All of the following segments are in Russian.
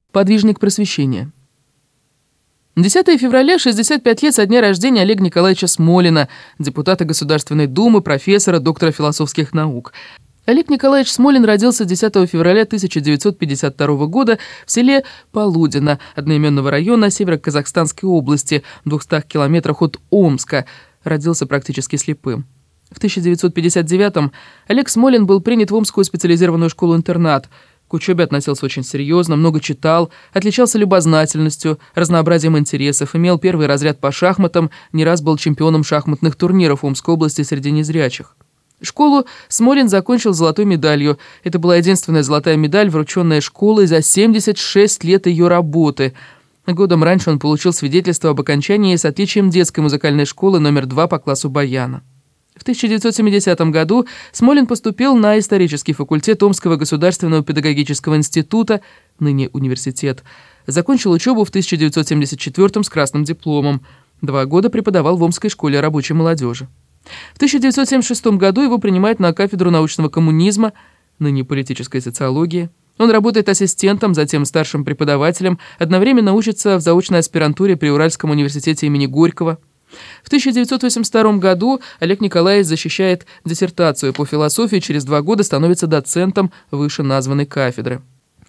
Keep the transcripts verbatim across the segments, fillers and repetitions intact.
Подвижник просвещения. десятого февраля, шестьдесят пять лет со дня рождения Олега Николаевича Смолина, депутата Государственной Думы, профессора, доктора философских наук. Олег Николаевич Смолин родился десятого февраля тысяча девятьсот пятьдесят второго года в селе Полудино одноименного района Северо-Казахстанской области, в двухстах километрах от Омска. Родился практически слепым. В тысяча девятьсот пятьдесят девятом Олег Смолин был принят в Омскую специализированную школу-интернат. К учебе относился очень серьезно, много читал, отличался любознательностью, разнообразием интересов, имел первый разряд по шахматам, не раз был чемпионом шахматных турниров в Омской области среди незрячих. Школу Смолин закончил золотой медалью. Это была единственная золотая медаль, врученная школой за семьдесят шесть лет ее работы. Годом раньше он получил свидетельство об окончании с отличием детской музыкальной школы номер два по классу баяна. В тысяча девятьсот семидесятом году Смолин поступил на исторический факультет Омского государственного педагогического института, ныне университет. Закончил учебу в тысяча девятьсот семьдесят четвёртом с красным дипломом. Два года преподавал в Омской школе рабочей молодежи. В тысяча девятьсот семьдесят шестом году его принимают на кафедру научного коммунизма, ныне политической социологии. Он работает ассистентом, затем старшим преподавателем, одновременно учится в заочной аспирантуре при Уральском университете имени Горького. В тысяча девятьсот восемьдесят втором году Олег Николаевич защищает диссертацию по философии, через два года становится доцентом вышеназванной кафедры.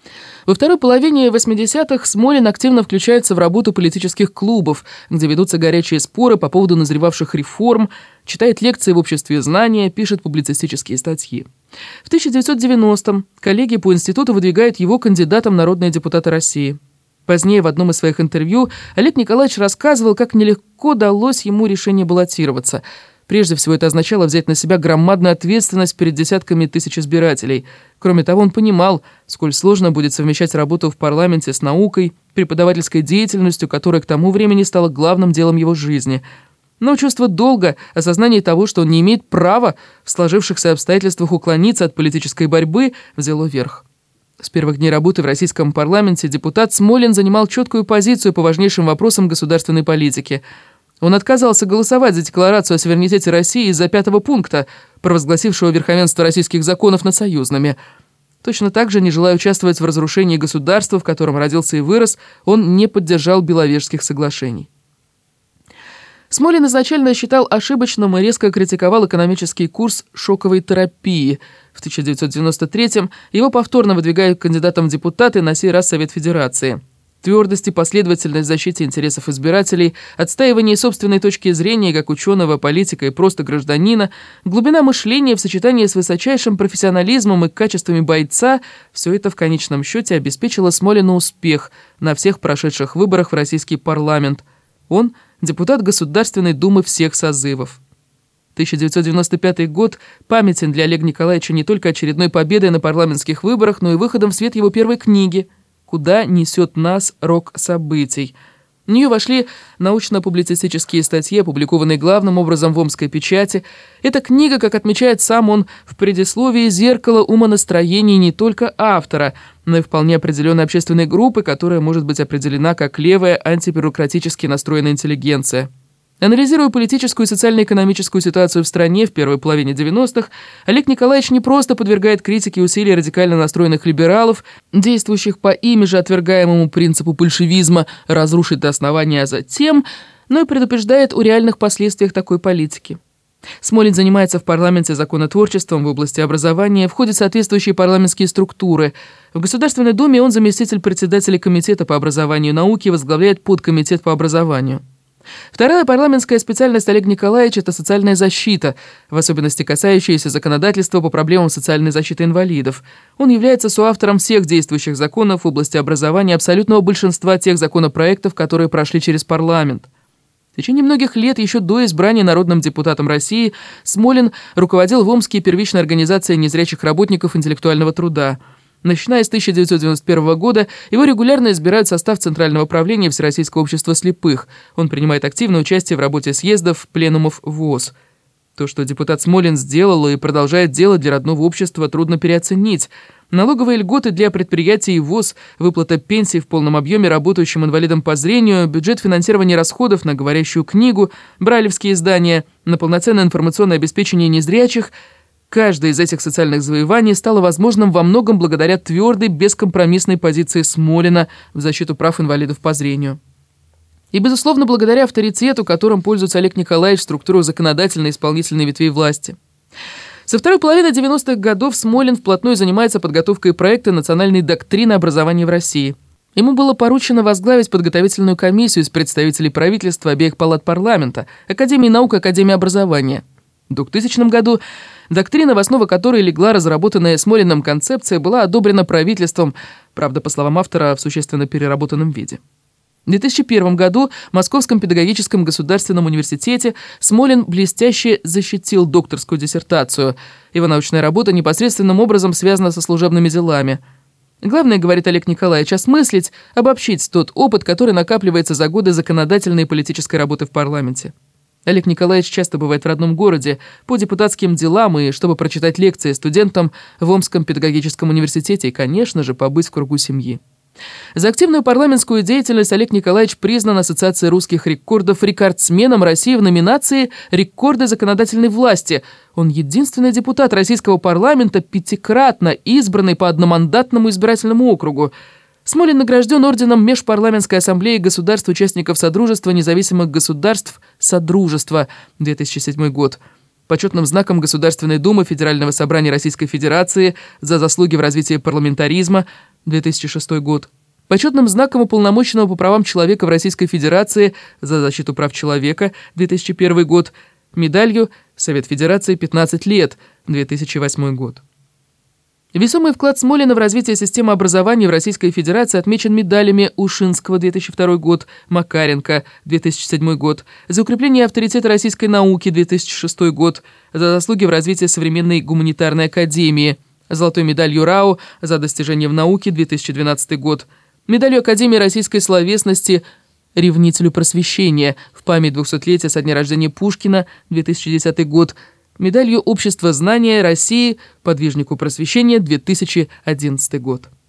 Во второй половине восьмидесятых Смолин активно включается в работу политических клубов, где ведутся горячие споры по поводу назревавших реформ, читает лекции в обществе знания, пишет публицистические статьи. В тысяча девятьсот девяностом коллеги по институту выдвигают его кандидатом в народные депутаты России. Позднее в одном из своих интервью Олег Николаевич рассказывал, как нелегко далось ему решение баллотироваться. Прежде всего, это означало взять на себя громадную ответственность перед десятками тысяч избирателей. Кроме того, он понимал, сколь сложно будет совмещать работу в парламенте с наукой, преподавательской деятельностью, которая к тому времени стала главным делом его жизни. Но чувство долга, осознание того, что он не имеет права в сложившихся обстоятельствах уклониться от политической борьбы, взяло верх. С первых дней работы в российском парламенте депутат Смолин занимал четкую позицию по важнейшим вопросам государственной политики. Он отказался голосовать за декларацию о суверенитете России из-за пятого пункта, провозгласившего верховенство российских законов над союзными. Точно так же, не желая участвовать в разрушении государства, в котором родился и вырос, он не поддержал Беловежских соглашений. Смолин изначально считал ошибочным и резко критиковал экономический курс шоковой терапии. В тысяча девятьсот девяносто третьем его повторно выдвигают кандидатом в депутаты, на сей раз Совет Федерации. Твердость и последовательность в защите интересов избирателей, отстаивание собственной точки зрения как ученого, политика и просто гражданина, глубина мышления в сочетании с высочайшим профессионализмом и качествами бойца – все это в конечном счете обеспечило Смолину успех на всех прошедших выборах в российский парламент. Он – депутат Государственной Думы всех созывов. тысяча девятьсот девяносто пятый год памятен для Олега Николаевича не только очередной победой на парламентских выборах, но и выходом в свет его первой книги «Куда несет нас рок событий». В нее вошли научно-публицистические статьи, опубликованные главным образом в Омской печати. Эта книга, как отмечает сам он в предисловии, зеркало умонастроений не только автора, но и вполне определенной общественной группы, которая может быть определена как левая антибюрократически настроенная интеллигенция. Анализируя политическую и социально-экономическую ситуацию в стране в первой половине девяностых, Олег Николаевич не просто подвергает критике усилий радикально настроенных либералов, действующих по ими же отвергаемому принципу большевизма разрушить до основания, а затем, но и предупреждает о реальных последствиях такой политики. Смолин занимается в парламенте законотворчеством в области образования, входит в соответствующие парламентские структуры. В Государственной Думе он заместитель председателя Комитета по образованию и науке, возглавляет подкомитет по образованию. Вторая парламентская специальность Олега Николаевича – это социальная защита, в особенности касающаяся законодательства по проблемам социальной защиты инвалидов. Он является соавтором всех действующих законов в области образования, абсолютного большинства тех законопроектов, которые прошли через парламент. В течение многих лет, еще до избрания народным депутатом России, Смолин руководил в Омске первичной организацией незрячих работников интеллектуального труда. Начиная с тысяча девятьсот девяносто первого года, его регулярно избирают в состав Центрального правления Всероссийского общества слепых. Он принимает активное участие в работе съездов, пленумов ВОС. То, что депутат Смолин сделал и продолжает делать для родного общества, трудно переоценить. Налоговые льготы для предприятий ВОС, выплата пенсий в полном объеме работающим инвалидам по зрению, бюджет финансирования расходов на говорящую книгу, брайлевские издания, на полноценное информационное обеспечение незрячих – Каждое из этих социальных завоеваний стало возможным во многом благодаря твердой, бескомпромиссной позиции Смолина в защиту прав инвалидов по зрению. И, безусловно, благодаря авторитету, которым пользуется Олег Николаевич в структурах законодательной и исполнительной ветвей власти. Со второй половины девяностых годов Смолин вплотную занимается подготовкой проекта национальной доктрины образования в России. Ему было поручено возглавить подготовительную комиссию из представителей правительства обеих палат парламента, Академии наук и Академии образования. В двухтысячном году доктрина, в основу которой легла разработанная Смолиным концепция, была одобрена правительством, правда, по словам автора, в существенно переработанном виде. В две тысячи первом году в Московском педагогическом государственном университете Смолин блестяще защитил докторскую диссертацию. Его научная работа непосредственным образом связана со служебными делами. Главное, говорит Олег Николаевич, осмыслить, обобщить тот опыт, который накапливается за годы законодательной и политической работы в парламенте. Олег Николаевич часто бывает в родном городе по депутатским делам и чтобы прочитать лекции студентам в Омском педагогическом университете и, конечно же, побыть в кругу семьи. За активную парламентскую деятельность Олег Николаевич признан Ассоциацией русских рекордов рекордсменом России в номинации «Рекорды законодательной власти». Он единственный депутат российского парламента, пятикратно избранный по одномандатному избирательному округу. Смолин награжден орденом Межпарламентской ассамблеи государств-участников Содружества независимых государств «Содружество» две тысячи седьмой год, почетным знаком Государственной Думы Федерального собрания Российской Федерации за заслуги в развитии парламентаризма две тысячи шестой год, почетным знаком уполномоченного по правам человека в Российской Федерации за защиту прав человека две тысячи первый год, медалью Совет Федерации пятнадцать лет две тысячи восьмой год. Весомый вклад Смолина в развитие системы образования в Российской Федерации отмечен медалями Ушинского две тысячи второй год, Макаренко две тысячи седьмой год, за укрепление авторитета российской науки две тысячи шестой год, за заслуги в развитии современной гуманитарной академии, золотой медалью РАО за достижения в науке две тысячи двенадцатый год, медалью Академии российской словесности ревнителю просвещения в память двухсотлетия со дня рождения Пушкина две тысячи десятый год, медалью Общества знания России подвижнику просвещения две тысячи одиннадцатый год.